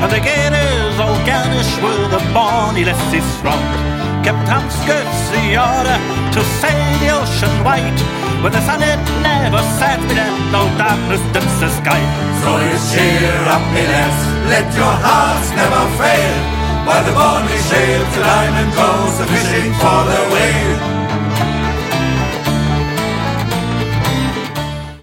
And the gators all garnish with the bonny lassie strong. Captain skirts the order to sail the ocean wide, where the sun it never sets me and no darkness dims the sky. So you cheer up, me lads, let your hearts never fail, while the bonny shale to Diamond goes a fishing for the whale.